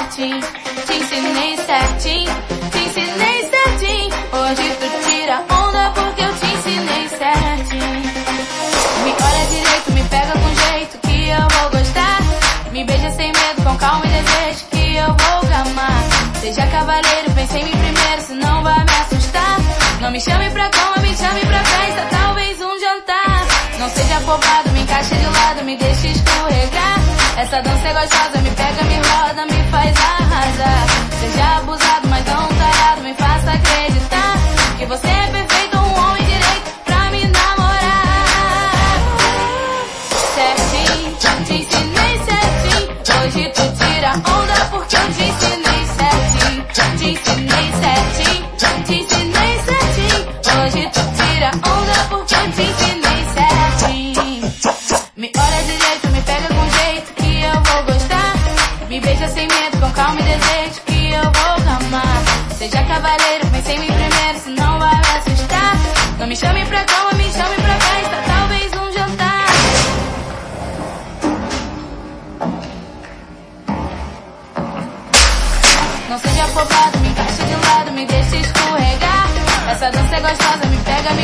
certinho, te ensinei certinho, te ensinei certinho. Hoje tu tira onda porque eu te ensinei certinho. Me olha direito, me pega com jeito que eu vou gostar. Me beija sem medo, com calma e desejo que eu vou gamar. Seja cavaleiro, pense em mim primeiro, senão vai me assustar. Não me chame pra cama, me chame pra festa, talvez um jantar. Não seja afobado, me encaixe de lado, me deixe escorregar. Essa dança é gostosa, me pega, me roda, me faz arrasar. Seja abusado, mas não tarado, me faça acreditar que você é perfeito, um homem direito pra me namorar. Certinho, te ensinei certinho. Hoje tu tira onda porque eu te ensinei certinho. Te ensinei certinho, te ensinei certinho. Hoje tu tira onda porque eu te ensinei certinho. Me olha direito, me pega com jeito que eu vou gostar. Me beija sem medo, com calma e desejo que eu vou gamar. Seja cavaleiro, pense em mim primeiro, senão vai me assustar. Não me chame pra cama, me chame pra festa, talvez um jantar. Não seja afobado, me encaixe de lado, me deixe escorregar. Essa dança é gostosa, me pega,